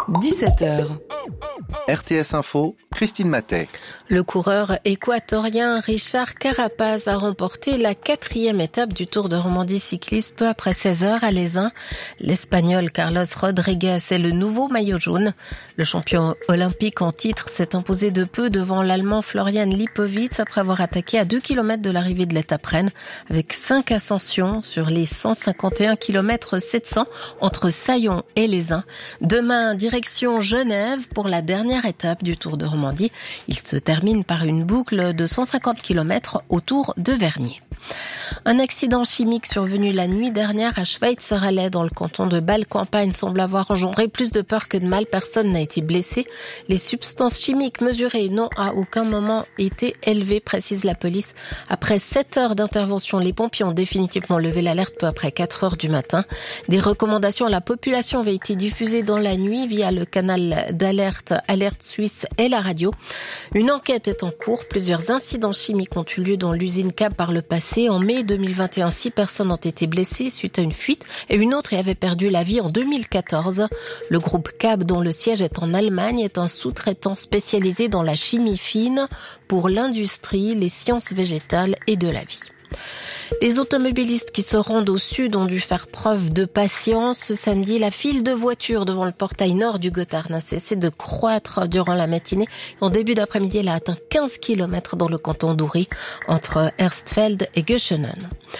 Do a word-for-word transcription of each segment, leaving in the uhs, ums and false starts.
dix-sept heures. R T S Info, Christine Matet. Le coureur équatorien Richard Carapaz a remporté la quatrième étape du Tour de Romandie cycliste peu après seize heures à Lézin. L'Espagnol Carlos Rodriguez est le nouveau maillot jaune. Le champion olympique en titre s'est imposé de peu devant l'Allemand Florian Lipowitz après avoir attaqué à deux kilomètres de l'arrivée de l'étape Rennes avec cinq ascensions sur les cent cinquante et un kilomètres sept cents entre Saillon et Lézin. Demain, direction Genève pour la dernière étape du Tour de Romandie. Il se termine par une boucle de cent cinquante kilomètres autour de Vernier. Un accident chimique survenu la nuit dernière à Schweizerallee dans le canton de Bâle-Campagne semble avoir engendré plus de peur que de mal. Personne n'a été blessé. Les substances chimiques mesurées n'ont à aucun moment été élevées, précise la police. Après sept heures d'intervention, les pompiers ont définitivement levé l'alerte peu après quatre heures du matin. Des recommandations à la population avaient été diffusées dans la nuit via le canal d'alerte Alerte Suisse et la radio. Une enquête est en cours. Plusieurs incidents chimiques ont eu lieu dans l'usine C A B par le passé. En mai deux mille vingt et un, six personnes ont été blessées suite à une fuite et une autre y avait perdu la vie en deux mille quatorze. Le groupe C A B, dont le siège est en Allemagne, est un sous-traitant spécialisé dans la chimie fine pour l'industrie, les sciences végétales et de la vie. Les automobilistes qui se rendent au sud ont dû faire preuve de patience. Ce samedi, la file de voitures devant le portail nord du Gotthard n'a cessé de croître durant la matinée. En début d'après-midi, elle a atteint quinze kilomètres dans le canton d'Uri, entre Erstfeld et Göschenen.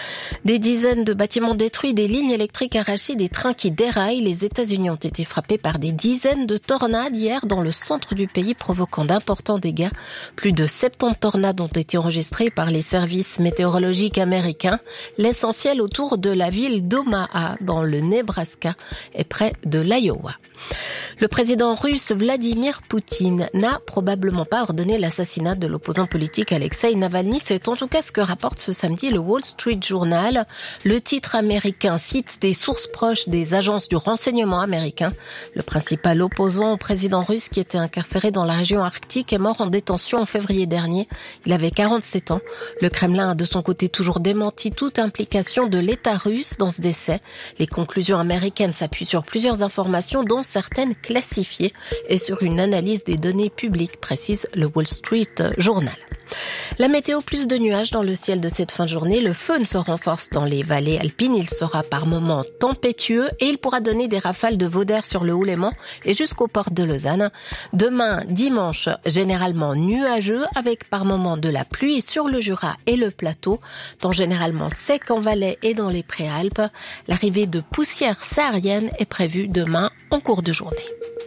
Des dizaines de bâtiments détruits, des lignes électriques arrachées, des trains qui déraillent. Les États-Unis ont été frappés par des dizaines de tornades hier dans le centre du pays, provoquant d'importants dégâts. Plus de soixante-dix tornades ont été enregistrées par les services météorologiques américains. L'essentiel autour de la ville d'Omaha, dans le Nebraska, et près de l'Iowa. Le président russe Vladimir Poutine n'a probablement pas ordonné l'assassinat de l'opposant politique Alexei Navalny. C'est en tout cas ce que rapporte ce samedi le Wall Street Journal. Le titre américain cite des sources proches des agences du renseignement américain. Le principal opposant au président russe, qui était incarcéré dans la région arctique, est mort en détention en février dernier. Il avait quarante-sept ans. Le Kremlin a de son côté toujours démenti toute implication de l'État russe dans ce décès. Les conclusions américaines s'appuient sur plusieurs informations, dont certaines classifiées, et sur une analyse des données publiques, précise le Wall Street Journal. La météo, plus de nuages dans le ciel de cette fin de journée. Le feu se renforce dans les vallées alpines. Il sera par moments tempétueux et il pourra donner des rafales de vent d'air sur le Haut-Léman et jusqu'aux portes de Lausanne. Demain, dimanche, généralement nuageux avec par moments de la pluie sur le Jura et le plateau. Temps généralement sec en Valais et dans les Préalpes. L'arrivée de poussière saharienne est prévue demain en cours de journée.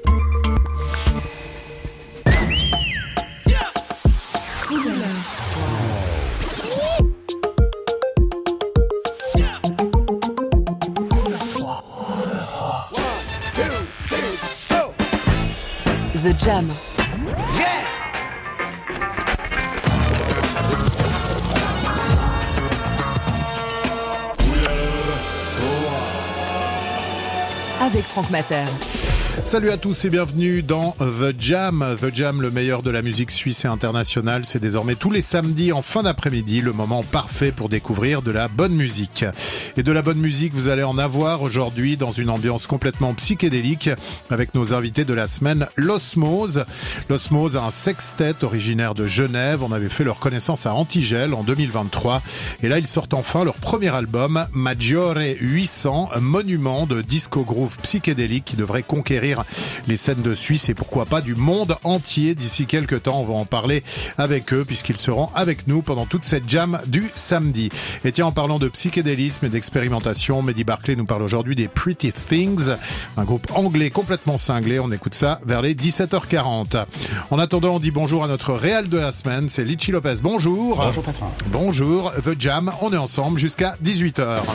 The Jam. Avec Franck Mater. Salut à tous et bienvenue dans The Jam. The Jam, le meilleur de la musique suisse et internationale. C'est désormais tous les samedis en fin d'après-midi, le moment parfait pour découvrir de la bonne musique. Et de la bonne musique, vous allez en avoir aujourd'hui dans une ambiance complètement psychédélique avec nos invités de la semaine, L'Osmose. L'Osmose, un sextet originaire de Genève. On avait fait leur connaissance à Antigel en deux mille vingt-trois. Et là, ils sortent enfin leur premier album, Maggiore huit cents, un monument de disco groove psychédélique qui devrait conquérir les scènes de Suisse et pourquoi pas du monde entier d'ici quelques temps. On va en parler avec eux puisqu'ils seront avec nous pendant toute cette jam du samedi. Et tiens, en parlant de psychédélisme et d'expérimentation, Mehdi Barclay nous parle aujourd'hui des Pretty Things, un groupe anglais complètement cinglé. On écoute ça vers les dix-sept heures quarante. En attendant, on dit bonjour à notre réal de la semaine, c'est Litchi Lopez. Bonjour. Bonjour patron. Bonjour, The Jam, on est ensemble jusqu'à dix-huit heures.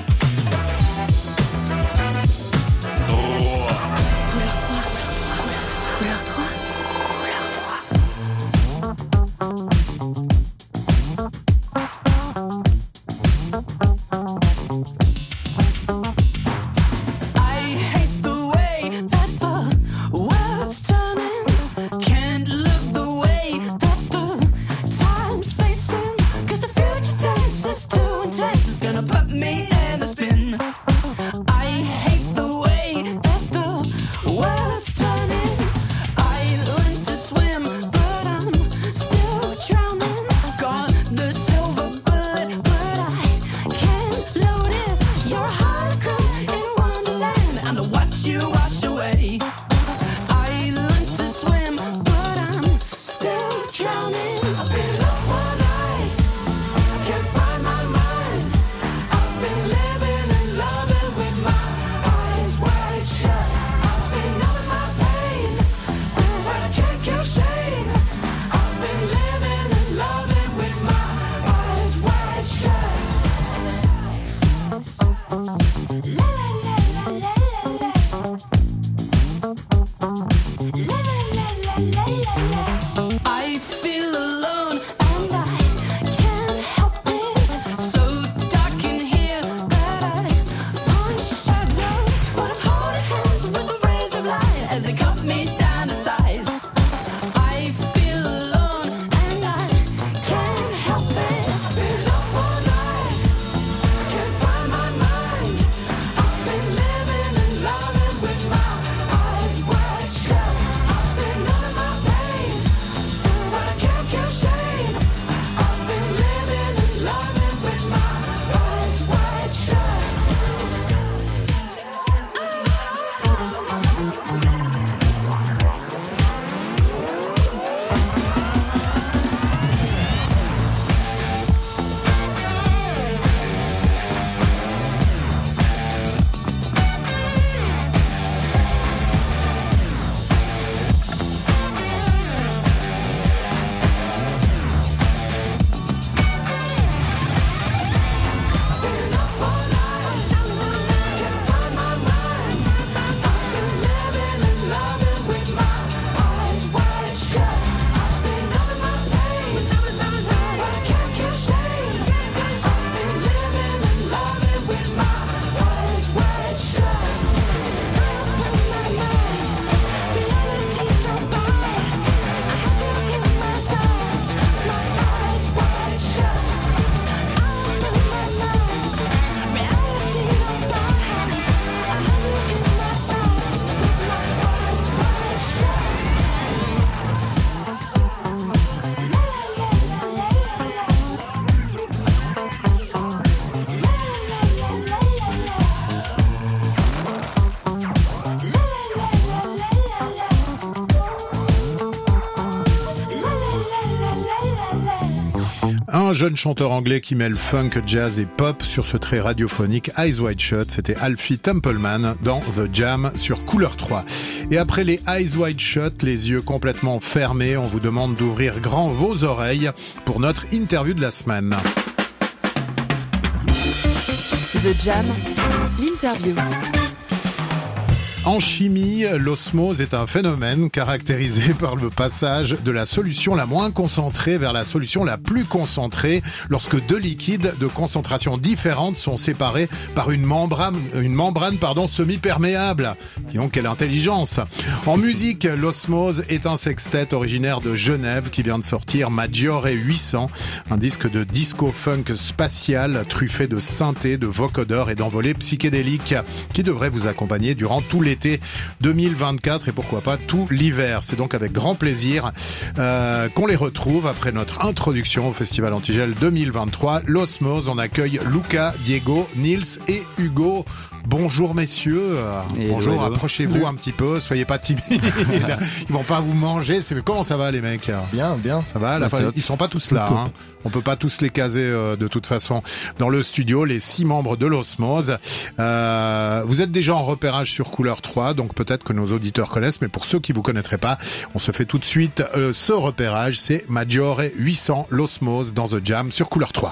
Me and the spin Un jeune chanteur anglais qui mêle funk, jazz et pop sur ce trait radiophonique Eyes Wide Shut, c'était Alfie Templeman dans The Jam sur Couleur trois. Et après les Eyes Wide Shut, les yeux complètement fermés, on vous demande d'ouvrir grand vos oreilles pour notre interview de la semaine. The Jam, l'interview. En chimie, l'osmose est un phénomène caractérisé par le passage de la solution la moins concentrée vers la solution la plus concentrée lorsque deux liquides de concentration différentes sont séparés par une membrane, une membrane pardon, semi-perméable. Disons quelle intelligence. En musique, l'osmose est un sextet originaire de Genève qui vient de sortir Maggiore huit cents, un disque de disco-funk spatial truffé de synthé, de vocodeurs et d'envolées psychédéliques qui devrait vous accompagner durant tout l'été deux mille vingt-quatre et pourquoi pas tout l'hiver. C'est donc avec grand plaisir euh, qu'on les retrouve après notre introduction au Festival Antigel deux mille vingt-trois. L'Osmose, on accueille Luca, Diego, Nils et Hugo. Bonjour messieurs, et bonjour, hello, hello. Approchez-vous un petit peu, soyez pas timides, ils vont pas vous manger. C'est... Comment ça va les mecs? Bien, bien. Ça va, la fin, ils sont pas tous là, hein. On peut pas tous les caser euh, de toute façon dans le studio, les six membres de l'Osmose. Euh, vous êtes déjà en repérage sur Couleur trois, donc peut-être que nos auditeurs connaissent, mais pour ceux qui vous connaîtraient pas, on se fait tout de suite euh, ce repérage, c'est Maggiore huit cents, l'Osmose dans The Jam sur Couleur trois.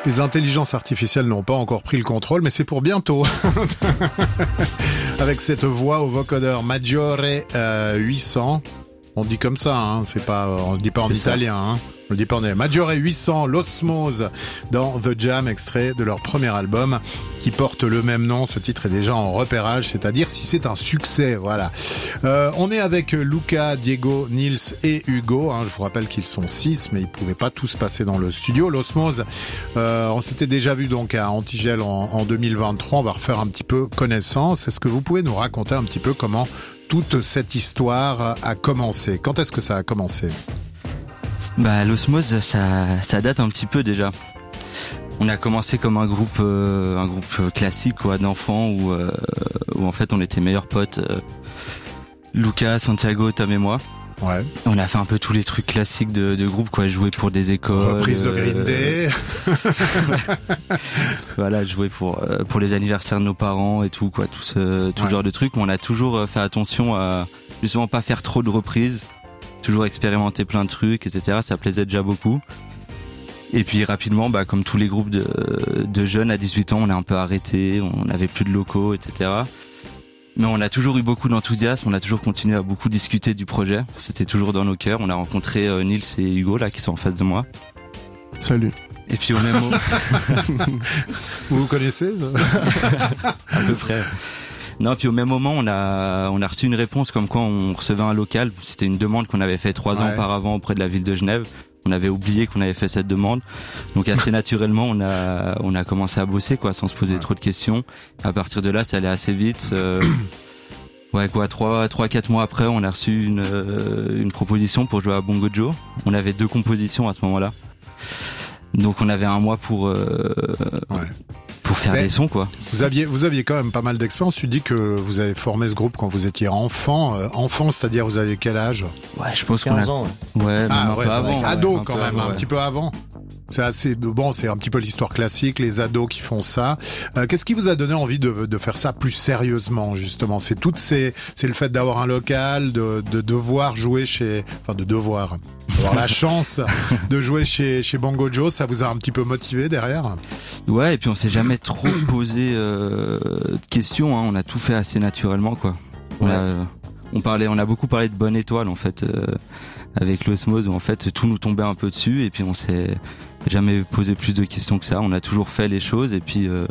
Les intelligences artificielles n'ont pas encore pris le contrôle, mais c'est pour bientôt. Avec cette voix au vocodeur Maggiore euh, huit cents. On dit comme ça, hein, c'est pas, on le dit pas en c'est italien, hein. On le dit pas en Maggiore huit cents, l'Osmose, dans The Jam, extrait de leur premier album, qui porte le même nom. Ce titre est déjà en repérage, c'est-à-dire si c'est un succès, voilà. Euh, on est avec Luca, Diego, Nils et Hugo, hein. Je vous rappelle qu'ils sont six, mais ils pouvaient pas tous passer dans le studio. L'Osmose, euh, on s'était déjà vu donc à Antigel en, en deux mille vingt-trois, on va refaire un petit peu connaissance. Est-ce que vous pouvez nous raconter un petit peu comment toute cette histoire a commencé? Quand est-ce que ça a commencé? Bah, l'Osmose, ça, ça date un petit peu déjà. On a commencé comme un groupe, euh, un groupe classique, quoi, d'enfants où, euh, où en fait on était meilleurs potes. Euh, Lucas, Santiago, Tom et moi. Ouais. On a fait un peu tous les trucs classiques de, de groupe, quoi, jouer pour des écoles. Reprise de Green Day. Voilà, jouer pour euh, pour les anniversaires de nos parents et tout, quoi, tout ce tout ouais. genre de trucs. Mais on a toujours fait attention à justement pas faire trop de reprises, toujours expérimenter plein de trucs, et cetera. Ça plaisait déjà beaucoup. Et puis rapidement, bah comme tous les groupes de de jeunes à dix-huit ans, on a un peu arrêté, on n'avait plus de locaux, et cetera. Mais on a toujours eu beaucoup d'enthousiasme, on a toujours continué à beaucoup discuter du projet. C'était toujours dans nos cœurs. On a rencontré euh, Nils et Hugo là qui sont en face de moi. Salut. Et puis au même moment, vous vous connaissez? À peu près. Non, puis au même moment, on a on a reçu une réponse comme quoi on recevait un local. C'était une demande qu'on avait fait trois ouais. ans auparavant auprès de la ville de Genève. On avait oublié qu'on avait fait cette demande. Donc assez naturellement, on a on a commencé à bosser, quoi, sans se poser ouais. trop de questions. À partir de là, ça allait assez vite. Euh, ouais, quoi, trois trois quatre mois après, on a reçu une euh, une proposition pour jouer à Bongo Joe. On avait deux compositions à ce moment-là. Donc on avait un mois pour euh, ouais. pour faire Mais des sons, quoi. Vous aviez vous aviez quand même pas mal d'expérience. Tu dis que vous avez formé ce groupe quand vous étiez enfant. Euh, enfant, c'est-à-dire vous aviez quel âge? Ouais, je pense qu'on a... ans. Ouais, ah, même un ouais, peu avant. Ado ouais, quand un même, avant, un ouais. petit peu avant. C'est assez bon, c'est un petit peu l'histoire classique, les ados qui font ça. Euh, qu'est-ce qui vous a donné envie de, de faire ça plus sérieusement, justement? C'est toutes ces, c'est le fait d'avoir un local, de, de devoir jouer chez, enfin de devoir, avoir la chance de jouer chez chez Bongo Joe. Ça vous a un petit peu motivé derrière? Ouais, et puis on s'est jamais trop posé euh, de questions. Hein. On a tout fait assez naturellement, quoi. On, ouais. a, on parlait, on a beaucoup parlé de Bonne Étoile en fait. Euh, avec l'Osmose où en fait tout nous tombait un peu dessus et puis on s'est jamais posé plus de questions que ça. On a toujours fait les choses et puis euh,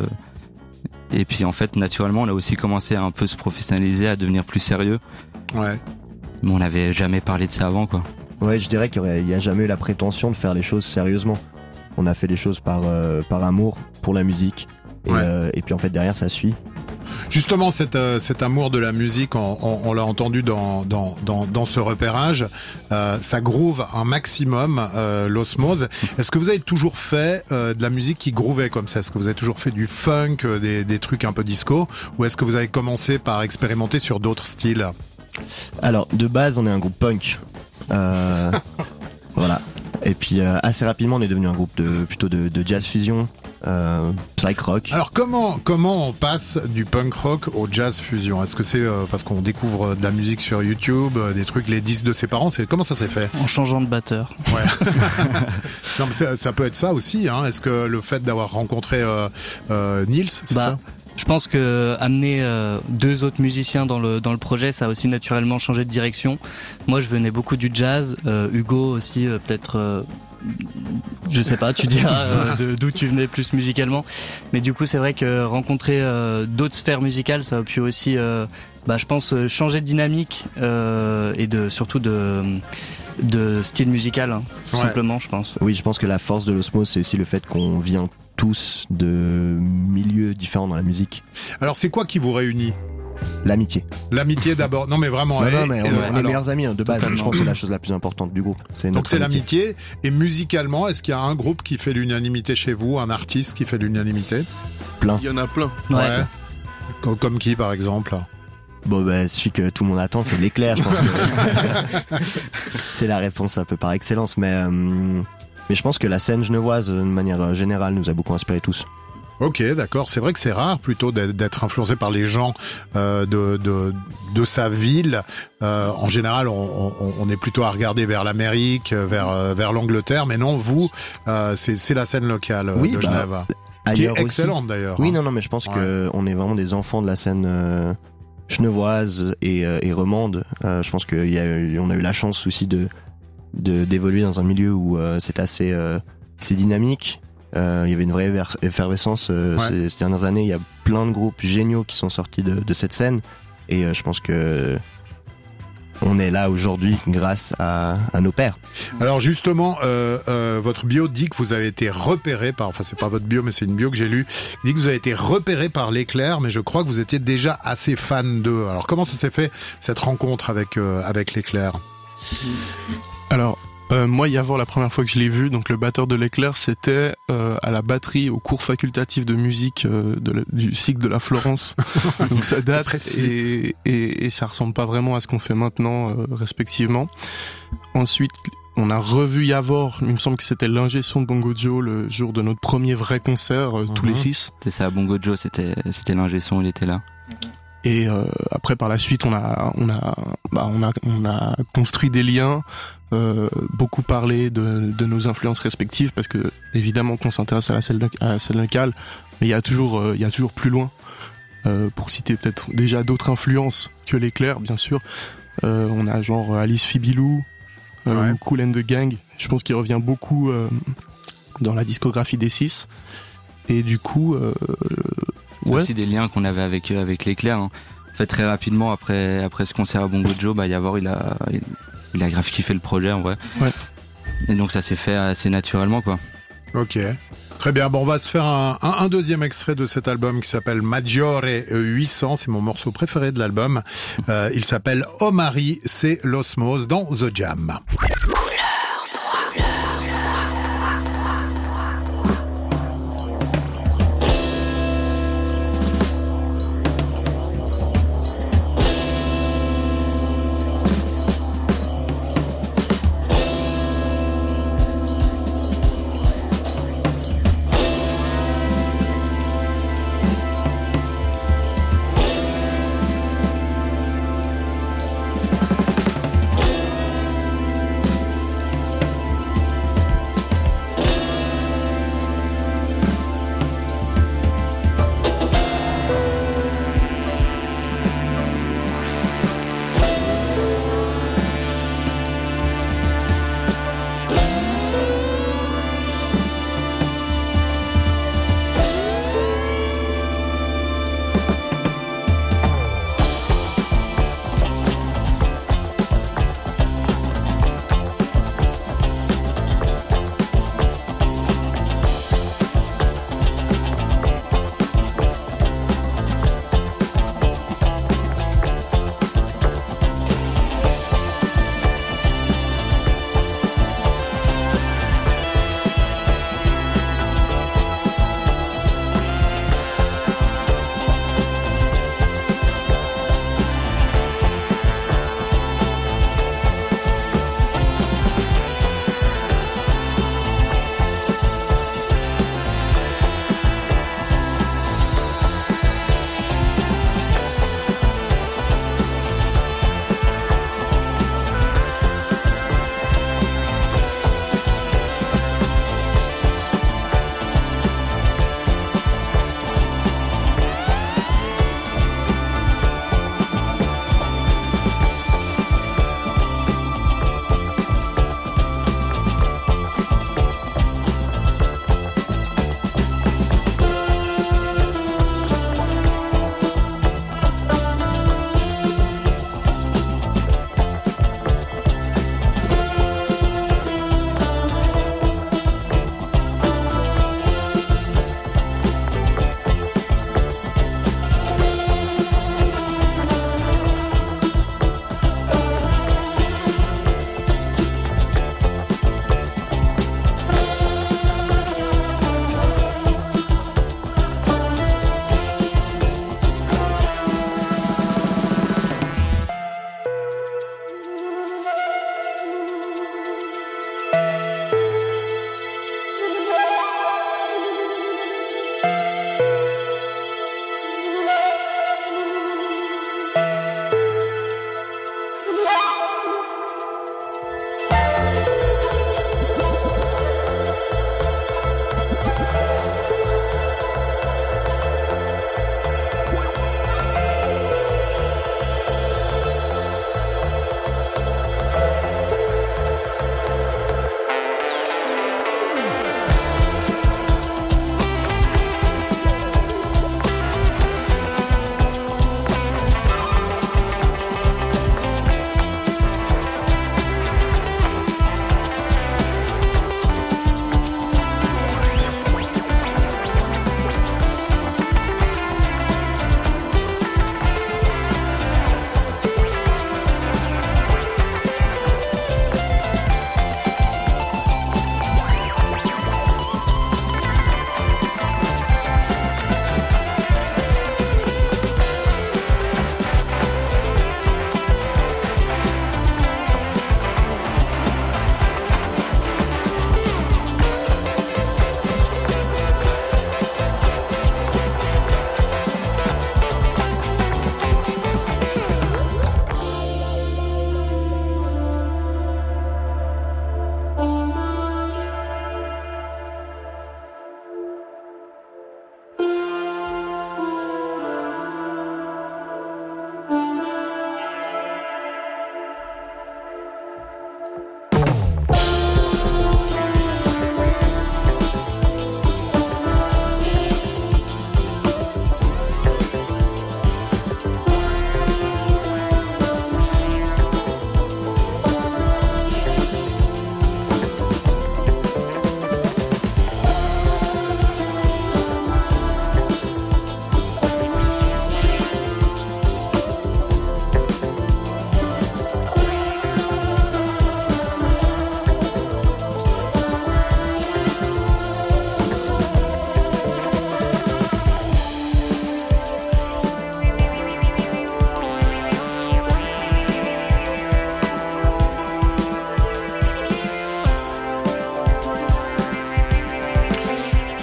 et puis en fait naturellement on a aussi commencé à un peu se professionnaliser, à devenir plus sérieux. Ouais. Mais on n'avait jamais parlé de ça avant, quoi. Ouais, je dirais qu'il n'y a jamais eu la prétention de faire les choses sérieusement. On a fait les choses par euh, par amour pour la musique et, ouais. euh, et puis en fait derrière ça suit. Justement, cet, euh, cet amour de la musique, on, on, on l'a entendu dans, dans, dans, dans ce repérage, euh, ça groove un maximum, euh, l'Osmose. Est-ce que vous avez toujours fait euh, de la musique qui groovait comme ça? Est-ce que vous avez toujours fait du funk, euh, des, des trucs un peu disco? Ou est-ce que vous avez commencé par expérimenter sur d'autres styles? Alors, de base, on est un groupe punk. Euh, voilà. Et puis, euh, assez rapidement, on est devenu un groupe de, plutôt de, de jazz fusion. Euh, psych rock. Alors comment comment on passe du punk rock au jazz fusion? Est-ce que c'est euh, parce qu'on découvre de la musique sur YouTube, euh, des trucs, les disques de ses parents? C'est comment ça s'est fait? En changeant de batteur. Ouais. Non, mais ça, ça peut être ça aussi. Hein. Est-ce que le fait d'avoir rencontré euh, euh, Nils, c'est bah. ça? Je pense que amener euh, deux autres musiciens dans le dans le projet, ça a aussi naturellement changé de direction. Moi, je venais beaucoup du jazz. Euh, Hugo aussi, euh, peut-être. Euh, je sais pas, tu diras euh, de, d'où tu venais plus musicalement. Mais du coup, c'est vrai que rencontrer euh, d'autres sphères musicales, ça a pu aussi, euh, bah, je pense, changer de dynamique euh, et de surtout de de style musical, hein, tout ouais. simplement, je pense. Oui, je pense que la force de l'Osmose, c'est aussi le fait qu'on vient tous de milieux différents dans la musique. Alors c'est quoi qui vous réunit? L'amitié. L'amitié d'abord. Non mais vraiment. Non, et, non mais on, et, on alors, est meilleurs amis hein, de base. Totalement. Je pense que c'est la chose la plus importante du groupe. C'est donc c'est amitié. l'amitié. Et musicalement, est-ce qu'il y a un groupe qui fait l'unanimité chez vous, un artiste qui fait l'unanimité? Plein. Il y en a plein. Ouais. ouais. Comme, comme qui par exemple? Bon bah celui que tout le monde attend, c'est l'éclair. Je pense que c'est la réponse un peu par excellence. Mais euh, mais je pense que la scène genevoise, de manière générale, nous a beaucoup inspiré tous. Ok, d'accord. C'est vrai que c'est rare plutôt d'être influencé par les gens euh, de, de de sa ville. Euh, en général, on, on, on est plutôt à regarder vers l'Amérique, vers vers l'Angleterre, mais non, vous, euh, c'est c'est la scène locale oui, de bah, Genève, qui est excellente aussi. D'ailleurs. Oui, hein. non, non, mais je pense ouais. que on est vraiment des enfants de la scène euh, genevoise et, euh, et romande. Euh, je pense qu'il y a, on a eu la chance aussi de de d'évoluer dans un milieu où euh, c'est assez euh, c'est dynamique. Euh, il y avait une vraie effervescence euh, ouais. ces, ces dernières années. Il y a plein de groupes géniaux qui sont sortis de, de cette scène et euh, je pense que on est là aujourd'hui grâce à, à nos pères. Alors justement, euh, euh, votre bio dit que vous avez été repéré par, enfin c'est pas votre bio mais c'est une bio que j'ai lue, dit que vous avez été repéré par l'Éclair, mais je crois que vous étiez déjà assez fan d'eux. Alors comment ça s'est fait cette rencontre avec euh, avec l'Éclair? Alors Euh, moi, Yavor, la première fois que je l'ai vu, donc le batteur de l'Éclair, c'était euh, à la batterie au cours facultatif de musique euh, de la, du cycle de la Florence. Donc ça date et, et, et ça ressemble pas vraiment à ce qu'on fait maintenant, euh, respectivement. Ensuite, on a revu Yavor, il me semble que c'était l'ingé son de Bongo Joe le jour de notre premier vrai concert, euh, mm-hmm. tous les six. C'était ça, Bongo Joe, c'était c'était l'ingé son, il était là. Et euh, après par la suite on a on a bah on a on a construit des liens, euh, beaucoup parlé de de nos influences respectives parce que évidemment qu'on s'intéresse à la scène à la scène locale, mais il y a toujours euh, il y a toujours plus loin. Euh, pour citer peut-être déjà d'autres influences que l'Éclair, bien sûr. Euh, on a genre Alice Fibilou, euh, ouais. ou Kool and the Gang. Je pense qu'il revient beaucoup euh, dans la discographie des six. Et du coup. Euh, Ouais. Aussi des liens qu'on avait avec avec l'Éclair. Hein. En fait, très rapidement après après ce concert à Bongo Joe, bah Yavor il a il, il a grave kiffé le projet en vrai. Ouais. Et donc ça s'est fait assez naturellement quoi. Ok. Très bien. Bon, on va se faire un, un, un deuxième extrait de cet album qui s'appelle Maggiore huit cents. C'est mon morceau préféré de l'album. Euh, il s'appelle Oh Marie, c'est l'osmose dans The Jam.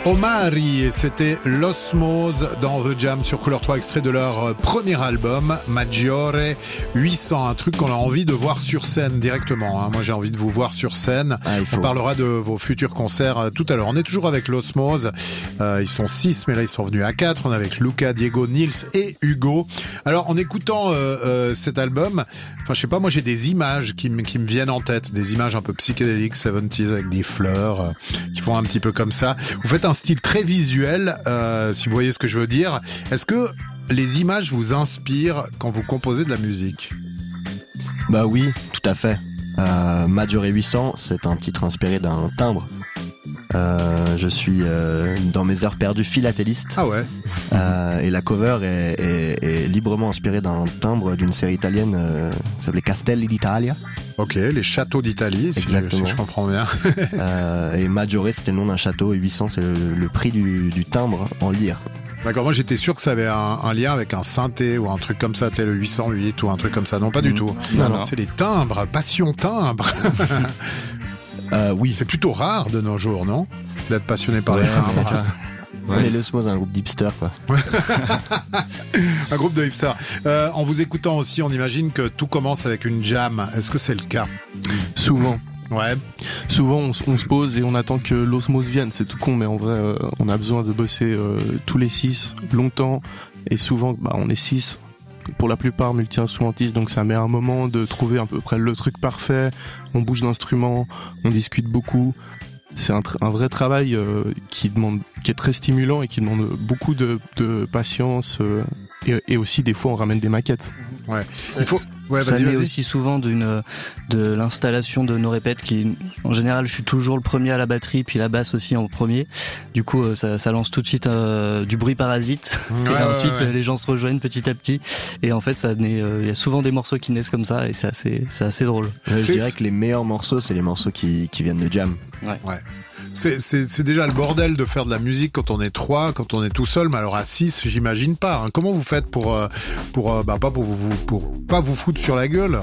Omari, c'était L'Osmose dans The Jam sur Couleur trois, extrait de leur premier album, Maggiore huit cents, un truc qu'on a envie de voir sur scène directement. Hein. Moi j'ai envie de vous voir sur scène. Ah, On parlera de vos futurs concerts tout à l'heure. On est toujours avec L'Osmose, euh, ils sont six mais là ils sont venus à quatre. On est avec Luca, Diego, Nils et Hugo. Alors en écoutant euh, euh, cet album, enfin je sais pas, moi j'ai des images qui, m- qui me viennent en tête, des images un peu psychédéliques, soixante-dix avec des fleurs euh, qui font un petit peu comme ça. Vous faites un style très visuel, euh, si vous voyez ce que je veux dire. Est-ce que les images vous inspirent quand vous composez de la musique ? Bah oui, tout à fait. Euh, Maggiore huit cents, c'est un titre inspiré d'un timbre. Euh, je suis euh, dans mes heures perdues philatéliste. Ah ouais. Euh, et la cover est, est, est librement inspirée d'un timbre d'une série italienne euh, qui s'appelait Castelli d'Italia. Ok, les châteaux d'Italie, si, je, si je comprends bien. euh, et Maggiore, c'était le nom d'un château, et huit cents, c'est le, le prix du, du timbre en lire. D'accord, moi j'étais sûr que ça avait un, un lien avec un synthé ou un truc comme ça, tu sais, le huit cent huit ou un truc comme ça. Non, pas du mmh. tout. Non, non. C'est les timbres, passion timbre. euh, oui. C'est plutôt rare de nos jours, non ? D'être passionné par ouais, les timbres. Ouais. On est l'Osmose, un groupe d'hipsters, quoi. Un groupe de hipsters. Euh, en vous écoutant aussi, on imagine que tout commence avec une jam. Est-ce que c'est le cas ? Souvent. Ouais. Souvent, on, on se pose et on attend que l'osmose vienne. C'est tout con, mais en vrai, euh, on a besoin de bosser euh, tous les six, longtemps. Et souvent, bah, on est six, pour la plupart multi-instrumentistes, donc ça met un moment de trouver à peu près le truc parfait. On bouge d'instruments, on discute beaucoup. C'est un, tr- un vrai travail euh, qui demande, qui est très stimulant et qui demande beaucoup de, de patience euh, et, et aussi des fois on ramène des maquettes. Ouais. Ça, Il faut. Ouais, ça vas-y, naît vas-y. aussi souvent d'une de l'installation de nos répètes qui, en général, je suis toujours le premier à la batterie puis la basse aussi en premier. Du coup, euh, ça, ça lance tout de suite euh, du bruit parasite Ouais, et ouais, ensuite ouais, ouais. les gens se rejoignent petit à petit. Et en fait, ça naît. Il euh, y a souvent des morceaux qui naissent comme ça et c'est assez, c'est assez drôle. Ouais, je dirais que les meilleurs morceaux, c'est les morceaux qui, qui viennent de jam. Ouais. Ouais. C'est, c'est, c'est déjà le bordel de faire de la musique quand on est trois, quand on est tout seul, mais alors à six, j'imagine pas. Hein. Comment vous faites pour, euh, pour, euh, bah, pas pour vous, pour pas vous foutre sur la gueule?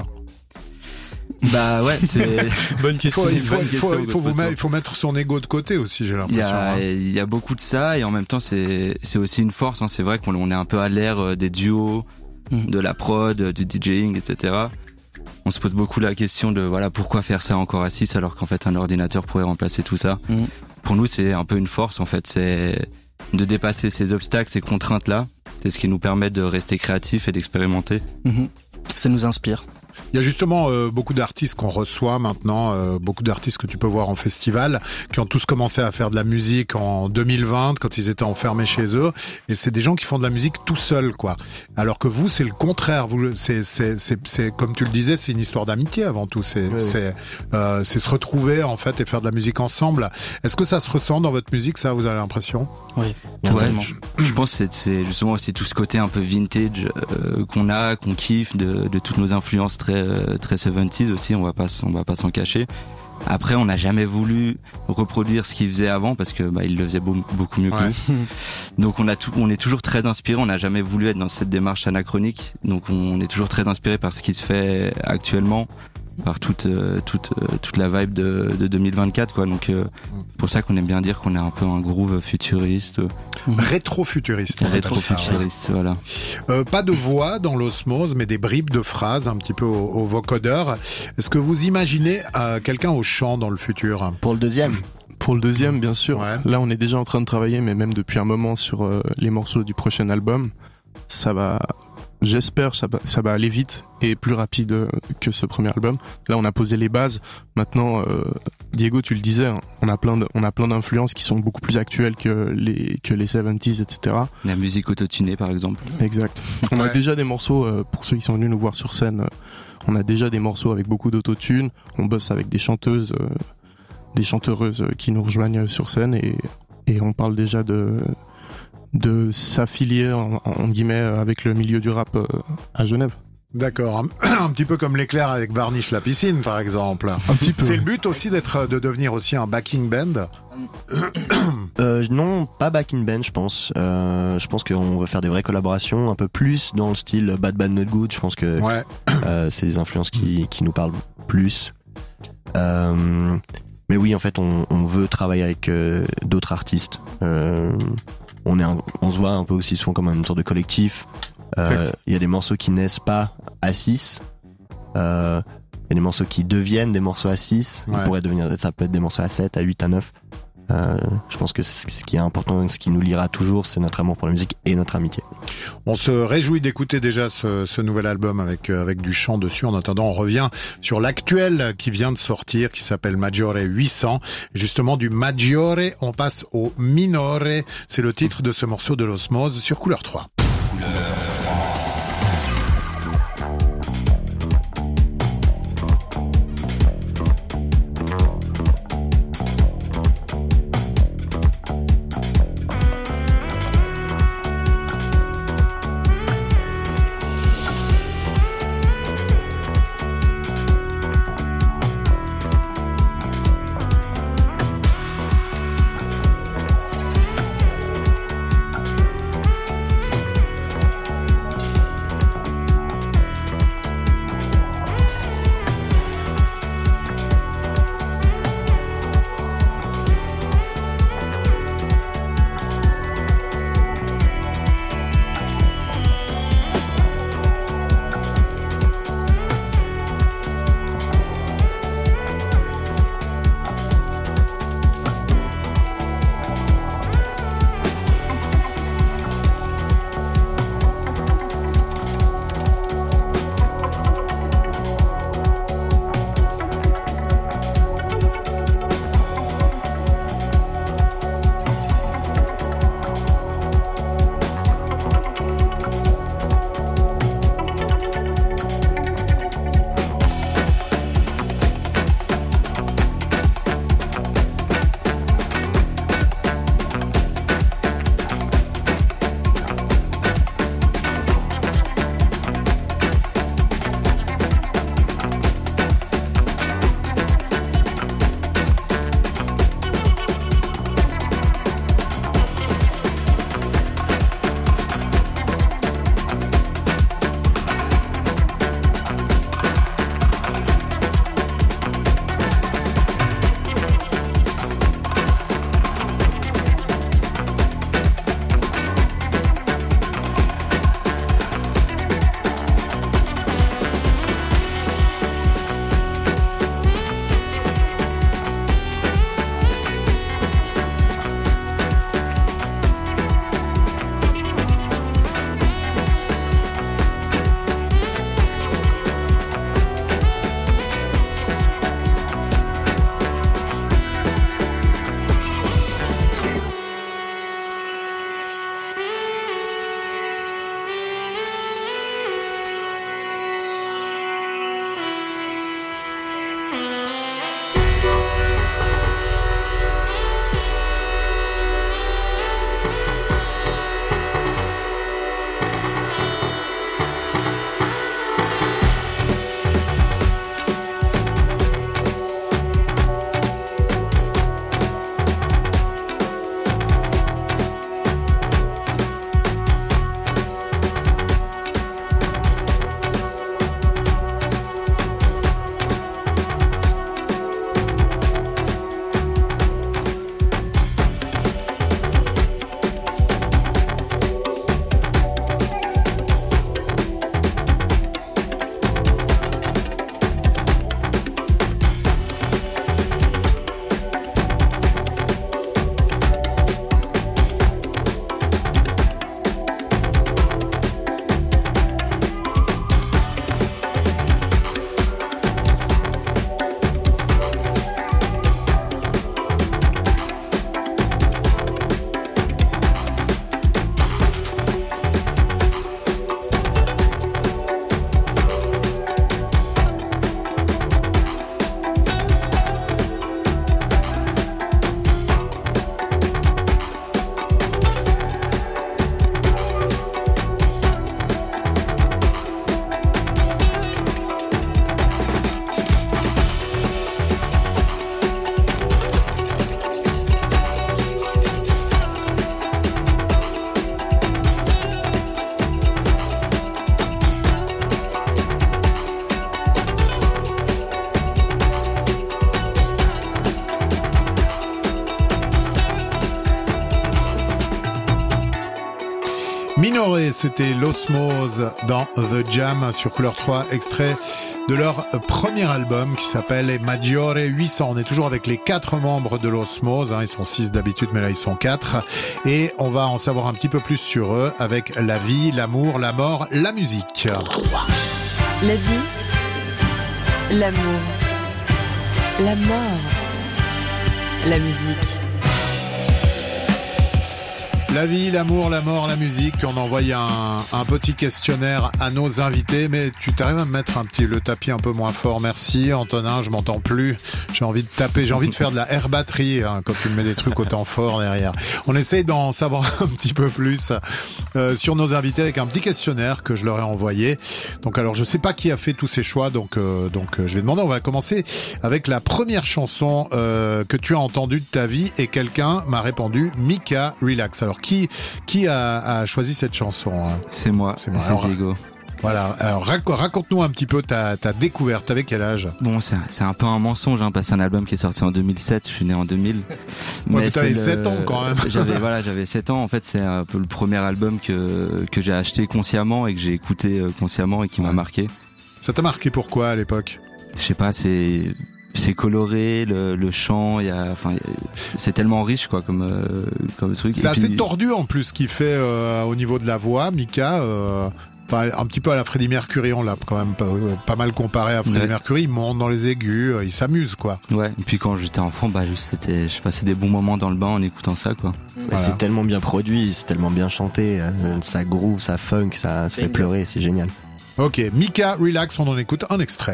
Bah ouais, c'est bonne question. Il faut, il faut, bonne il faut, question, il faut, vous mettre, il faut mettre son ego de côté aussi, j'ai l'impression. Il y a, hein. il y a beaucoup de ça et en même temps c'est, c'est aussi une force. Hein. C'est vrai qu'on on est un peu à l'ère des duos, mmh. de la prod, du DJing, et cetera. On se pose beaucoup la question de voilà pourquoi faire ça encore à six alors qu'en fait un ordinateur pourrait remplacer tout ça. Mmh. Pour nous c'est un peu une force en fait, c'est de dépasser ces obstacles, ces contraintes là. C'est ce qui nous permet de rester créatifs et d'expérimenter. Mmh. Ça nous inspire. Il y a justement euh, beaucoup d'artistes qu'on reçoit maintenant, euh, beaucoup d'artistes que tu peux voir en festival, qui ont tous commencé à faire de la musique en deux mille vingt quand ils étaient enfermés chez eux. Et c'est des gens qui font de la musique tout seuls, quoi. Alors que vous, c'est le contraire. Vous, c'est, c'est, c'est, c'est comme tu le disais, c'est une histoire d'amitié avant tout. C'est, oui, c'est, euh, c'est se retrouver en fait et faire de la musique ensemble. Est-ce que ça se ressent dans votre musique, ça, vous avez l'impression? Oui, totalement. Ouais, je, je pense que c'est, c'est justement aussi tout ce côté un peu vintage euh, qu'on a, qu'on kiffe, de, de toutes nos influences très très soixante-dix aussi, on va pas on va pas s'en cacher. Après on n'a jamais voulu reproduire ce qu'il faisait avant parce que bah il le faisait beaucoup, beaucoup mieux que ouais. nous. Donc on a tout, on est toujours très inspiré, on n'a jamais voulu être dans cette démarche anachronique. Donc on est toujours très inspiré par ce qui se fait actuellement, par toute toute toute la vibe de, de deux mille vingt-quatre quoi. Donc euh, c'est pour ça qu'on aime bien dire qu'on est un peu un groove futuriste. Rétro-futuriste. Rétro-futuriste, voilà. Euh, pas de voix dans l'osmose, mais des bribes de phrases un petit peu au, au vocodeur. Est-ce que vous imaginez euh, quelqu'un au chant dans le futur? Pour le deuxième Pour le deuxième, bien sûr. Ouais. Là, on est déjà en train de travailler, mais même depuis un moment, sur euh, les morceaux du prochain album. Ça va... J'espère ça va, ça va aller vite et plus rapide que ce premier album. Là, on a posé les bases. Maintenant, euh, Diego, tu le disais, hein, on a plein de, on a plein d'influences qui sont beaucoup plus actuelles que les que les soixante-dix, et cetera. La musique autotunée, par exemple. Exact. On ouais. a déjà des morceaux euh, pour ceux qui sont venus nous voir sur scène. Euh, on a déjà des morceaux avec beaucoup d'autotune. On bosse avec des chanteuses, euh, des chanteuses qui nous rejoignent sur scène et et on parle déjà de de s'affilier en, en guillemets avec le milieu du rap euh, à Genève. D'accord, un, un petit peu comme l'éclair avec Varnish la piscine par exemple. Un petit peu. C'est le but aussi d'être, de devenir aussi un backing band. euh, Non, pas backing band, je pense. Euh, je pense qu'on va faire des vraies collaborations, un peu plus dans le style Bad Bad Not Good. Je pense que ouais. euh, c'est des influences qui qui nous parlent plus. Euh, mais oui, en fait, on, on veut travailler avec euh, d'autres artistes. Euh, on est, un, on se voit un peu aussi souvent comme une sorte de collectif. Il euh, y a des morceaux qui naissent pas à six. Euh, Il y a des morceaux qui deviennent des morceaux à six. Ouais. Ils pourraient devenir, ça peut être des morceaux à sept, à huit, à neuf. Euh, je pense que ce qui est important, ce qui nous liera toujours, c'est notre amour pour la musique et notre amitié. On se réjouit d'écouter déjà ce, ce nouvel album avec avec du chant dessus. En attendant, on revient sur l'actuel qui vient de sortir, qui s'appelle Maggiore huit cents. Justement, du Maggiore, on passe au Minore. C'est le titre de ce morceau de l'Osmose sur Couleur trois. Couleur. Ignoré, c'était l'Osmose dans The Jam sur Couleur trois, extrait de leur premier album qui s'appelle Maggiore huit cents. On est toujours avec les quatre membres de l'Osmose, hein, ils sont six d'habitude mais là ils sont quatre, et on va en savoir un petit peu plus sur eux avec la vie, l'amour, la mort, la musique. La vie, l'amour, la mort, la musique. La vie, l'amour, la mort, la musique. On envoie un, un petit questionnaire à nos invités, mais tu t'arrives à me mettre un petit, le tapis un peu moins fort. Merci Antonin, je m'entends plus. J'ai envie de taper, j'ai envie de faire de la air batterie hein, quand tu me mets des trucs autant fort derrière. On essaye d'en savoir un petit peu plus euh, sur nos invités avec un petit questionnaire que je leur ai envoyé. Donc alors je sais pas qui a fait tous ces choix, donc euh, donc euh, je vais demander. On va commencer avec la première chanson euh, que tu as entendue de ta vie et quelqu'un m'a répondu Mika Relax. Alors Qui, qui a, a choisi cette chanson hein? C'est moi, c'est, moi. c'est alors, Diego. Voilà, alors raconte-nous un petit peu ta, ta découverte, t'avais quel âge? Bon, c'est un, c'est un peu un mensonge, hein, parce que c'est un album qui est sorti en deux mille sept, je suis né en deux mille. Ouais, mais t'avais le... sept ans quand même. J'avais, voilà, j'avais sept ans, en fait c'est un peu le premier album que, que j'ai acheté consciemment et que j'ai écouté consciemment et qui ouais. m'a marqué. Ça t'a marqué pourquoi à l'époque? Je sais pas, c'est... c'est coloré, le, le chant, il y a, enfin, c'est tellement riche quoi comme euh, comme truc. C'est et assez puis... tordu en plus ce qu'il fait euh, au niveau de la voix, Mika. Euh, un petit peu à la Freddie Mercury, on l'a quand même pas, pas mal comparé à Freddie ouais. Mercury. Il monte dans les aigus, euh, il s'amuse quoi. Ouais. Et puis quand j'étais enfant, bah juste c'était, je passais des bons moments dans le bain en écoutant ça quoi. Voilà. C'est tellement bien produit, c'est tellement bien chanté, euh, ça groove, ça funk, ça, ça fait pleurer, c'est génial. Ok, Mika Relax, on en écoute un extrait.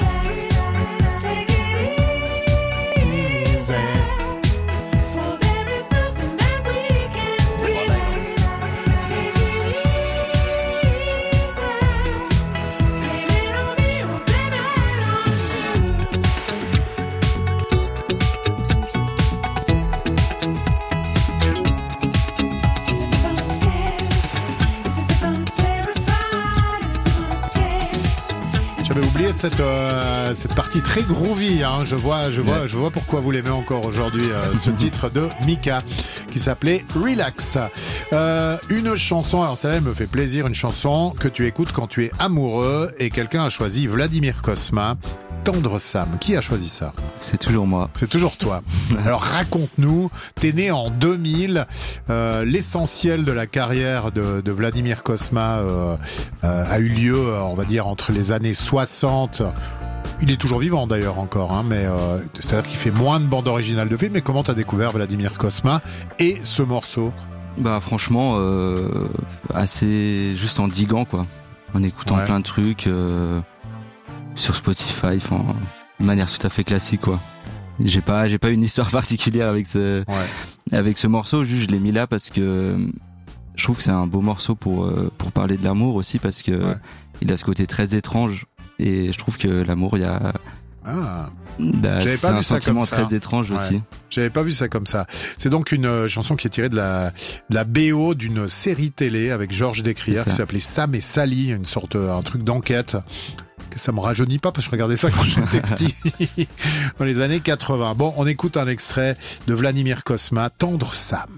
J'avais oublié cette euh, cette partie très groovy. Hein. Je vois, je vois, je vois pourquoi vous l'aimez encore aujourd'hui. Euh, ce titre de Mika qui s'appelait Relax. Euh, une chanson. Alors celle-là elle me fait plaisir. Une chanson que tu écoutes quand tu es amoureux et quelqu'un a choisi Vladimir Cosma. Tendre Sam. Qui a choisi ça? C'est toujours moi. C'est toujours toi. Alors raconte-nous, t'es né en deux mille, euh, l'essentiel de la carrière de, de Vladimir Cosma euh, euh, a eu lieu, on va dire, entre les années soixante. Il est toujours vivant d'ailleurs encore, hein, mais euh, c'est-à-dire qu'il fait moins de bandes originales de films. Mais comment t'as découvert Vladimir Cosma et ce morceau? Bah franchement, euh, assez juste en diguant quoi, en écoutant ouais. plein de trucs. Euh... sur Spotify, enfin, de manière tout à fait classique quoi. J'ai pas, j'ai pas une histoire particulière avec ce, ouais. avec ce morceau. Juste, je l'ai mis là parce que je trouve que c'est un beau morceau pour pour parler de l'amour aussi parce que ouais. il a ce côté très étrange et je trouve que l'amour, il y a ah. Bah, J'avais pas c'est vu un ça sentiment comme ça. très étrange ouais. aussi. J'avais pas vu ça comme ça. C'est donc une euh, chanson qui est tirée de la, de la B O d'une série télé avec Georges Descrières qui s'appelait Sam et Sally, une sorte, un truc d'enquête. Ça me rajeunit pas parce que je regardais ça quand j'étais petit dans les années quatre-vingts. Bon, on écoute un extrait de Vladimir Cosma, Tendre Sam.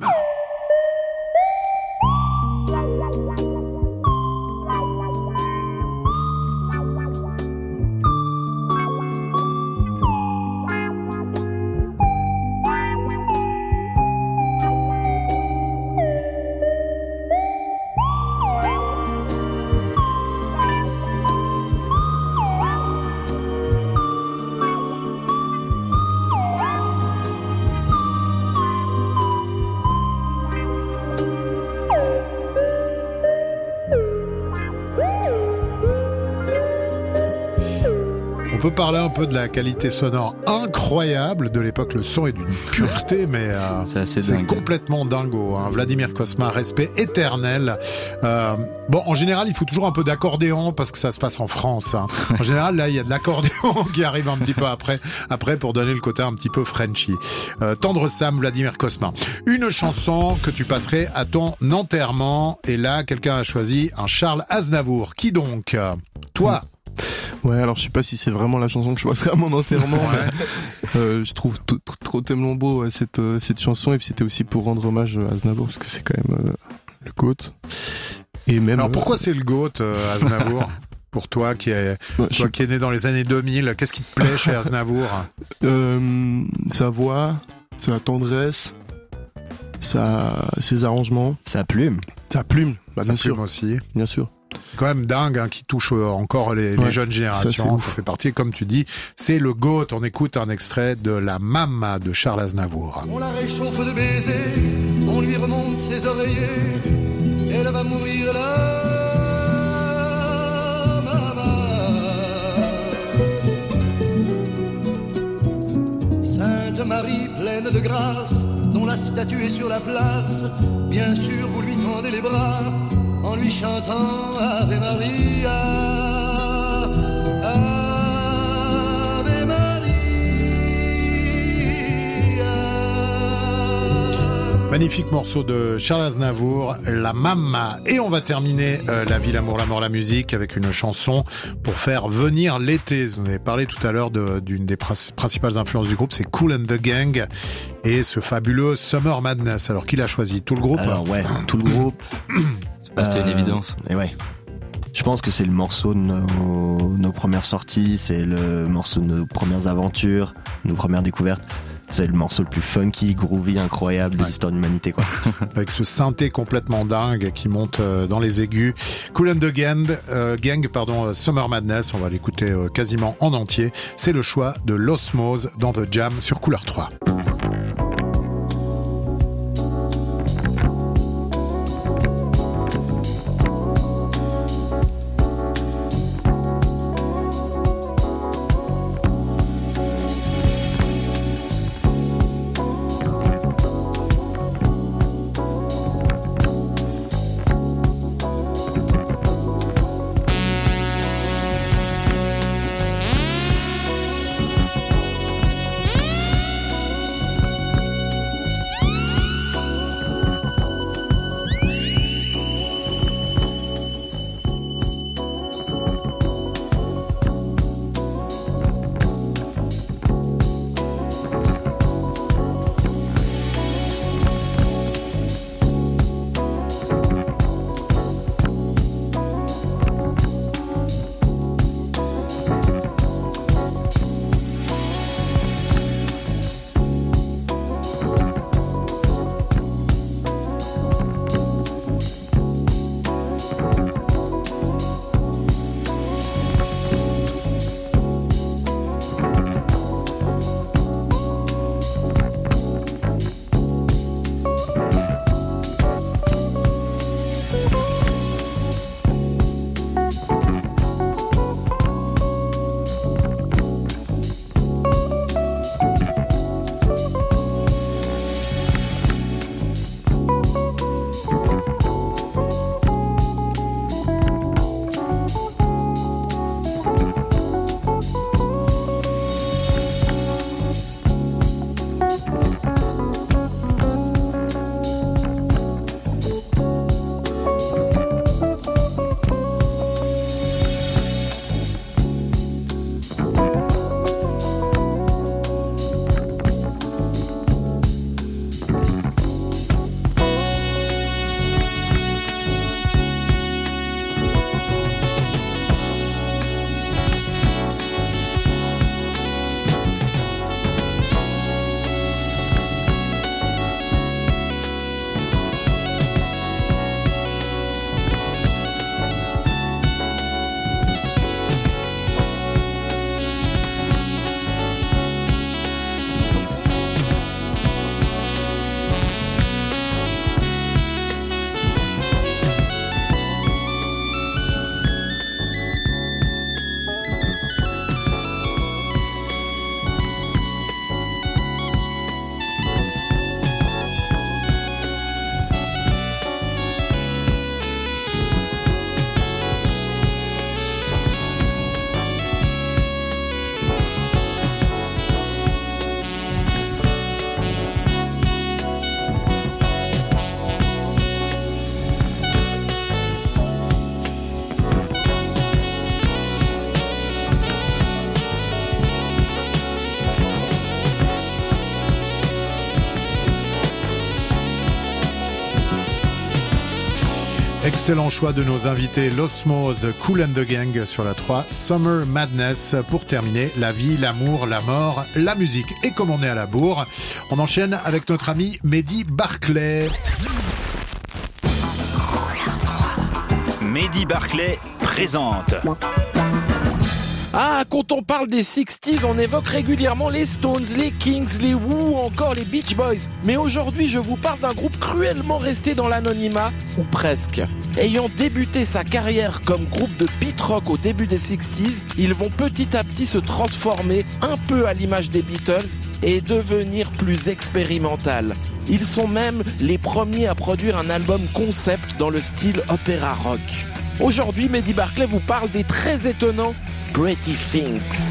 On peut parler un peu de la qualité sonore incroyable de l'époque. Le son est d'une pureté, mais euh, c'est, c'est complètement dingo. Hein. Vladimir Cosma, respect éternel. Euh, bon, en général, il faut toujours un peu d'accordéon parce que ça se passe en France. Hein. En général, là, il y a de l'accordéon qui arrive un petit peu après, après pour donner le côté un petit peu Frenchy. Euh, Tendre Sam, Vladimir Cosma. Une chanson que tu passerais à ton enterrement. Et là, quelqu'un a choisi un Charles Aznavour. Qui donc? Toi? Ouais, alors je sais pas si c'est vraiment la chanson que je passerai à mon enterrement. Ouais. euh, je trouve t- t- trop tellement beau ouais, cette euh, cette chanson, et puis c'était aussi pour rendre hommage à Aznavour parce que c'est quand même euh, le GOAT. Et même. Alors pourquoi c'est le GOAT, euh, Aznavour? Pour toi qui est, bah, toi je... qui est né dans les années deux mille, qu'est-ce qui te plaît chez Aznavour? euh, Sa voix, sa tendresse, sa, ses arrangements. Sa plume. Sa plume, bah, Sa bien plume sûr. aussi. Bien sûr. Quand même dingue, hein, qui touche encore les, ouais, les jeunes générations. Ça, ça fait partie, comme tu dis, c'est le GOAT. On écoute un extrait de La Mama de Charles Aznavour. On la réchauffe de baisers, on lui remonte ses oreillers, elle va mourir là. Sainte Marie pleine de grâce, dont la statue est sur la place, bien sûr vous lui tendez les bras en lui chantant Ave Maria, Ave Maria. Magnifique morceau de Charles Aznavour, La Mama. Et on va terminer euh, La vie, l'amour, la mort, la musique avec une chanson pour faire venir l'été. Vous avez parlé tout à l'heure de, d'une des pr- principales influences du groupe, c'est Kool and the Gang et ce fabuleux Summer Madness. Alors qui l'a choisi? Tout le groupe? Alors ouais, tout le groupe. Bah, c'était une Euh, évidence. Et ouais. Je pense que c'est le morceau de nos, nos premières sorties, c'est le morceau de nos premières aventures, nos premières découvertes. C'est le morceau le plus funky, groovy, incroyable de ouais. l'histoire de l'humanité, quoi. Avec ce synthé complètement dingue qui monte euh, dans les aigus. Kool and the Gang, euh, gang pardon, euh, Summer Madness, on va l'écouter euh, quasiment en entier. C'est le choix de l'Osmose dans The Jam sur Couleur trois. Excellent choix de nos invités l'Osmose, Kool and the Gang sur la trois, Summer Madness pour terminer la vie, l'amour, la mort, la musique. Et comme on est à la bourre, on enchaîne avec notre ami Mehdi Barclay. Mehdi Barclay présente. Ah, quand on parle des sixties, on évoque régulièrement les Stones, les Kings, les Who ou encore les Beach Boys. Mais aujourd'hui, je vous parle d'un groupe cruellement resté dans l'anonymat, ou presque. Ayant débuté sa carrière comme groupe de beat rock au début des sixties, ils vont petit à petit se transformer un peu à l'image des Beatles et devenir plus expérimental. Ils sont même les premiers à produire un album concept dans le style opéra rock. Aujourd'hui, Mehdi Barclay vous parle des très étonnants Pretty Things.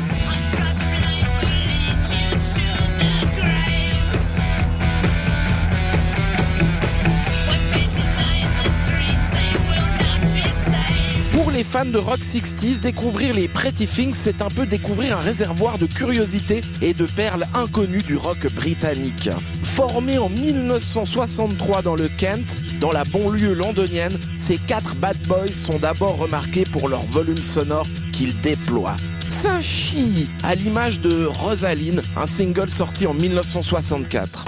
Pour les fans de rock sixties, découvrir les Pretty Things, c'est un peu découvrir un réservoir de curiosités et de perles inconnues du rock britannique. Formés en dix-neuf cent soixante-trois dans le Kent, dans la banlieue londonienne, ces quatre bad boys sont d'abord remarqués pour leur volume sonore qu'ils déploient. Ça chie, à l'image de Rosaline, un single sorti en dix-neuf cent soixante-quatre.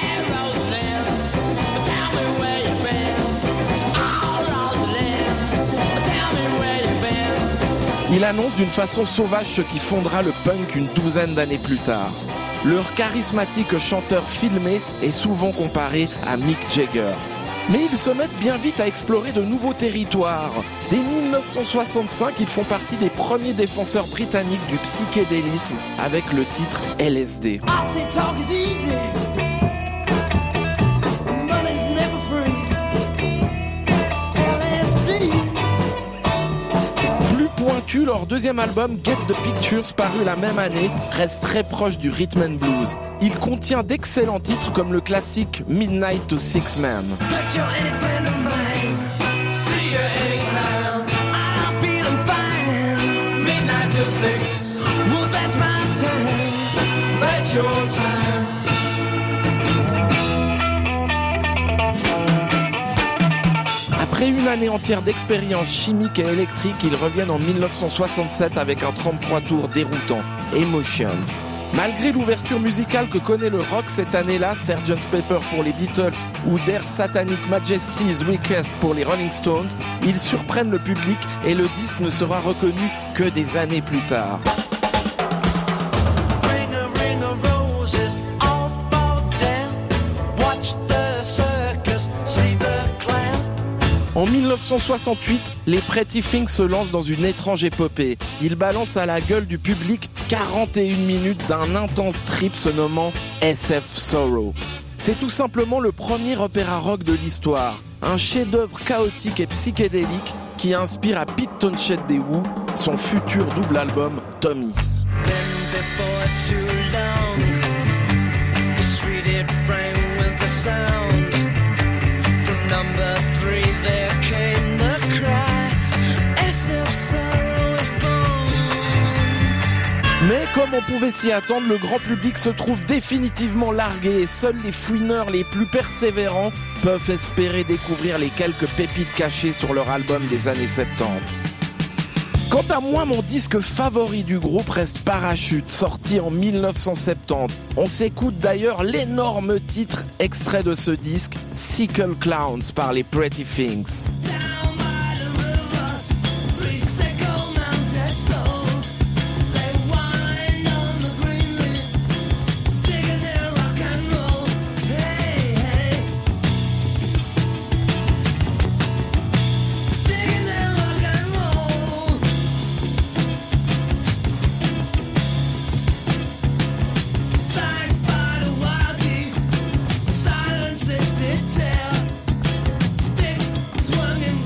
Il annonce d'une façon sauvage ce qui fondera le punk une douzaine d'années plus tard. Leur charismatique chanteur filmé est souvent comparé à Mick Jagger. Mais ils se mettent bien vite à explorer de nouveaux territoires. Dès dix-neuf cent soixante-cinq, ils font partie des premiers défenseurs britanniques du psychédélisme avec le titre L S D. Pointu, leur deuxième album Get the Pictures, paru la même année, reste très proche du rhythm and blues. Il contient d'excellents titres comme le classique Midnight to Six Man. Après une année entière d'expérience chimique et électrique, ils reviennent en dix-neuf cent soixante-sept avec un trente-trois tours déroutant, Emotions. Malgré l'ouverture musicale que connaît le rock cette année-là, sergeant Pepper pour les Beatles ou Their Satanic Majesty's Request pour les Rolling Stones, ils surprennent le public et le disque ne sera reconnu que des années plus tard. En dix-neuf cent soixante-huit, les Pretty Things se lancent dans une étrange épopée. Ils balancent à la gueule du public quarante et une minutes d'un intense trip se nommant S F Sorrow. C'est tout simplement le premier opéra rock de l'histoire, un chef-d'œuvre chaotique et psychédélique qui inspire à Pete Townshend des Who son futur double album Tommy. Mais comme on pouvait s'y attendre, le grand public se trouve définitivement largué et seuls les fouineurs les plus persévérants peuvent espérer découvrir les quelques pépites cachées sur leur album des années soixante-dix. Quant à moi, mon disque favori du groupe reste Parachute, sorti en dix-neuf cent soixante-dix. On s'écoute d'ailleurs l'énorme titre extrait de ce disque, Sickle Clowns par les Pretty Things. Swung in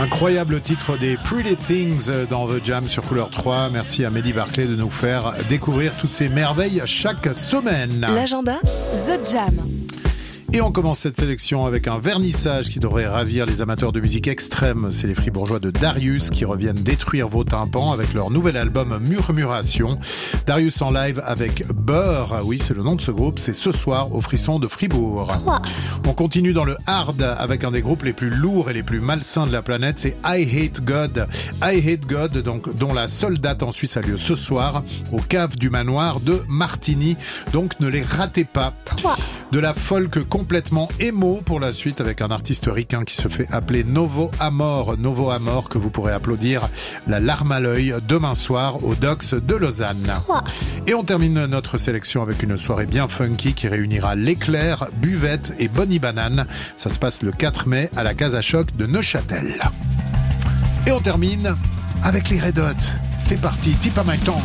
Incroyable titre des Pretty Things dans The Jam sur Couleur trois. Merci à Mehdi Barclay de nous faire découvrir toutes ces merveilles chaque semaine. L'agenda The Jam. Et on commence cette sélection avec un vernissage qui devrait ravir les amateurs de musique extrême. C'est les fribourgeois de Darius qui reviennent détruire vos tympans avec leur nouvel album Murmuration. Darius en live avec Beurre, oui c'est le nom de ce groupe, c'est ce soir au Frisson de Fribourg. On continue dans le hard avec un des groupes les plus lourds et les plus malsains de la planète, c'est I Hate God. I Hate God, donc, dont la seule date en Suisse a lieu ce soir au Cave du Manoir de Martigny. Donc ne les ratez pas. De la folk complètement émo pour la suite avec un artiste ricain qui se fait appeler Novo Amor. Novo Amor que vous pourrez applaudir la larme à l'œil demain soir au Docks de Lausanne. Et on termine notre sélection avec une soirée bien funky qui réunira l'éclair, buvette et Bonnie Banane. Ça se passe le quatre mai à la Casa Choc de Neuchâtel. Et on termine avec les Red Hot. C'est parti, Tipa My Tongue.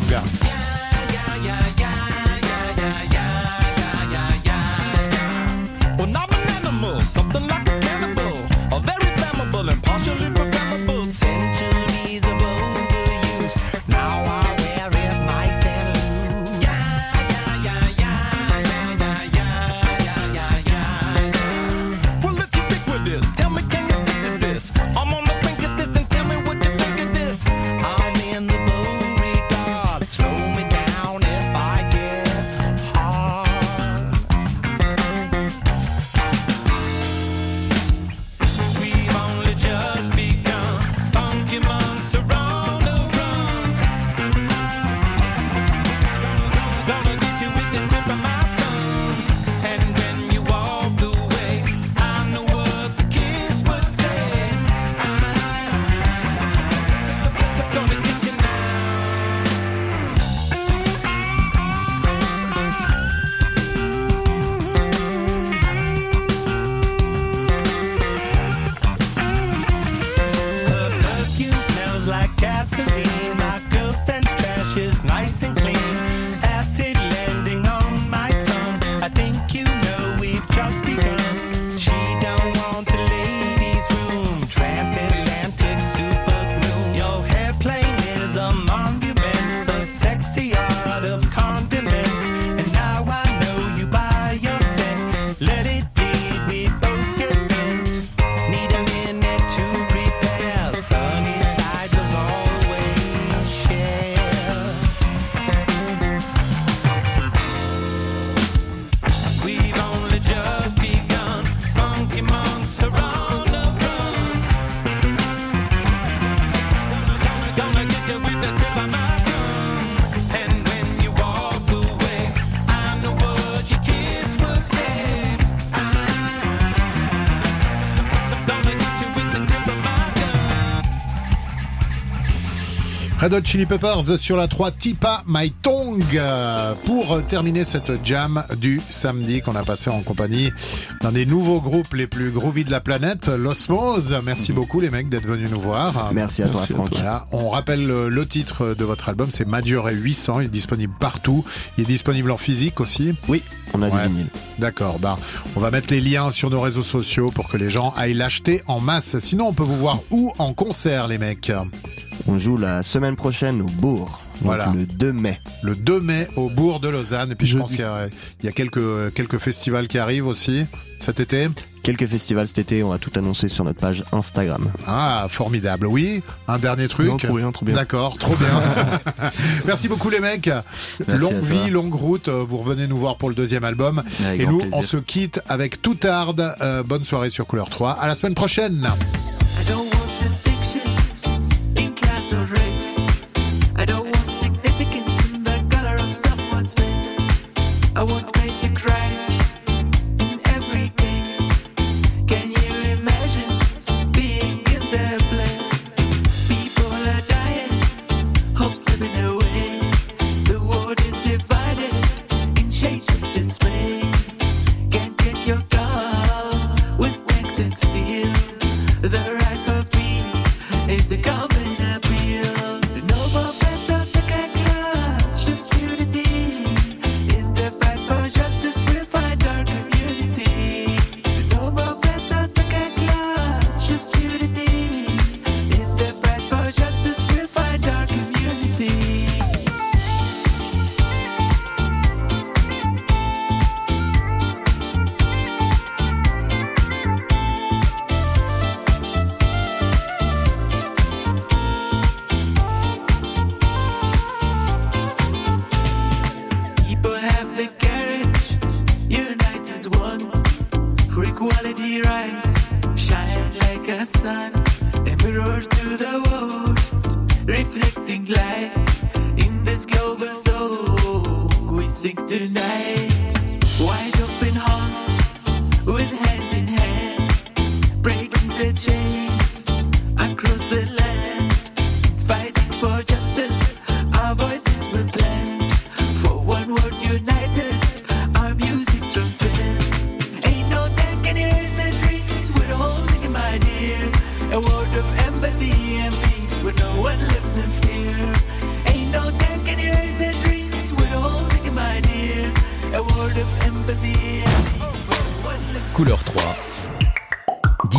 Something like a cannibal, a very flammable and partially programmable. Centuries of overuse, now I wear it nice and loose. Yeah, yeah, yeah, yeah, yeah, yeah, yeah, yeah, yeah, yeah. Well, let's ubiquitous. Tell me, can you stick to this? I'm on the brink of this, and tell me what you think of this. I'm in the Beauregard. Slow me down if I get hard. Red Hot Chili Peppers sur la trois, Tipa My Tongue, pour terminer cette jam du samedi qu'on a passé en compagnie d'un des nouveaux groupes les plus groovy de la planète, l'Osmose. Merci beaucoup les mecs d'être venus nous voir. Merci à toi Franck. Voilà. On rappelle le titre de votre album, c'est Maggiore huit cents, il est disponible partout. Il est disponible en physique aussi. Oui, on a ouais. du vinyle. D'accord, bah, on va mettre les liens sur nos réseaux sociaux pour que les gens aillent l'acheter en masse. Sinon on peut vous voir où en concert les mecs? On joue la semaine prochaine au Bourg. Voilà. Le deux mai. Le deux mai au Bourg de Lausanne. Et puis je, je pense qu'il y a, il y a quelques, quelques festivals qui arrivent aussi cet été. Quelques festivals cet été, on va tout annoncer sur notre page Instagram. Ah, formidable. Oui, un dernier truc. Non, trop bien, trop bien. D'accord, trop bien. Merci beaucoup les mecs. Merci longue vie, longue route. Vous revenez nous voir pour le deuxième album. Avec Et nous, plaisir. On se quitte avec Tout Hard. Euh, bonne soirée sur Couleur trois. À la semaine prochaine. Race. I don't want significance in the color of someone's face. I want basic rights in every case. Can you imagine being in their place? People are dying, hope slipping away. The world is divided in shades of dismay. Can't get your car with wax and steel. The right for peace is a common eyes shine like a sun, a mirror to the world, reflecting light in this global song we sing tonight. Wide open hearts with hand in hand, breaking the chain.